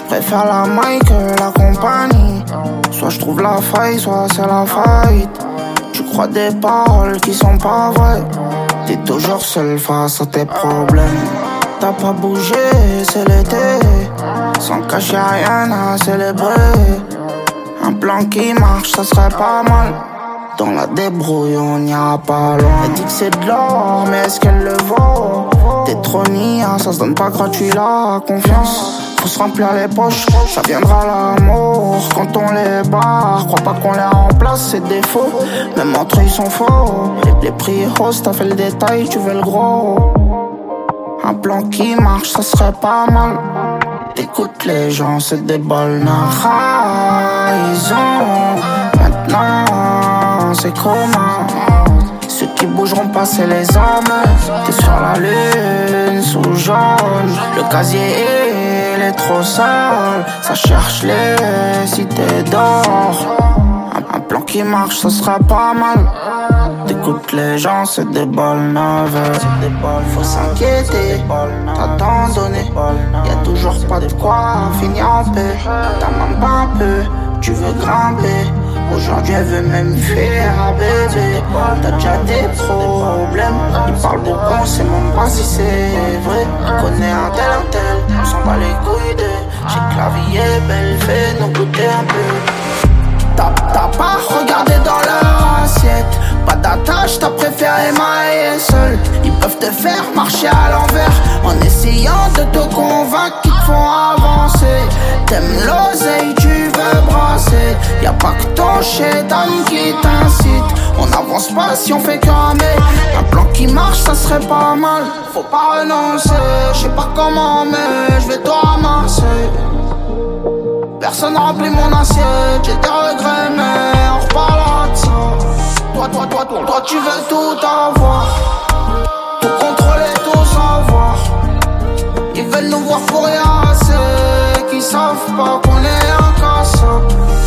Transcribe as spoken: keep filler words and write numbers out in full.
Préfère la maille que la compagnie. Soit je trouve la faille, soit c'est la faillite. Tu crois des paroles qui sont pas vraies. T'es toujours seul face à tes problèmes. T'as pas bougé, c'est l'été. Sans cacher rien à célébrer. Un plan qui marche, ça serait pas mal. Dans la débrouille, on n'ira pas loin. Elle dit que c'est de l'or, mais est-ce qu'elle le vaut? T'es trop nia, ça se donne pas gratuit la confiance. Faut se remplir les poches, ça viendra l'amour. Quand on les barre, crois pas qu'on les remplace, c'est défaut. Même entre eux ils sont faux. Les, les prix haussent, t'as fait le détail, tu veux le gros. Un plan qui marche, ça serait pas mal. T'écoutes les gens, c'est des balles ils ont maintenant, c'est comment. Ceux qui bougeront pas, c'est les hommes. T'es sur la lune, sous jaune. Le casier, il est trop sale. Ça cherche les cités d'or. Un, un plan qui marche, ça sera pas mal. T'écoutes les gens, c'est des balles neuves. Faut s'inquiéter, t'as tant donné. Y'a toujours pas de quoi finir en paix. T'as même pas un peu, tu veux grimper. Aujourd'hui elle veut même faire un bébé. T'as déjà des problèmes. Ils parlent beaucoup, on sait même pas si c'est vrai. On connaît un tel, un tel, on s'en bat les couilles de. J'ai que la vie est belle, fais-nous goûter un peu. T'as, t'as pas regardé dans leur assiette. Pas d'attache, t'as préféré mailler seul. Ils peuvent te faire marcher à l'envers en essayant de te convaincre qu'ils te font avancer. T'aimes l'oseille, tu veux brasser. Y'a pas que ton chétan qui t'incite. On n'avance pas si on fait que ramer. Un plan qui marche, ça serait pas mal. Faut pas renoncer, je sais pas comment mais je vais te ramasser. Personne remplit mon assiette, j'ai des regrets mais on reparlera de ça. Toi, toi, toi, toi, toi tu veux tout avoir. Tout contrôler, tout savoir. Ils veulent nous voir pour rien, c'est qu'ils savent pas qu'on est incassable.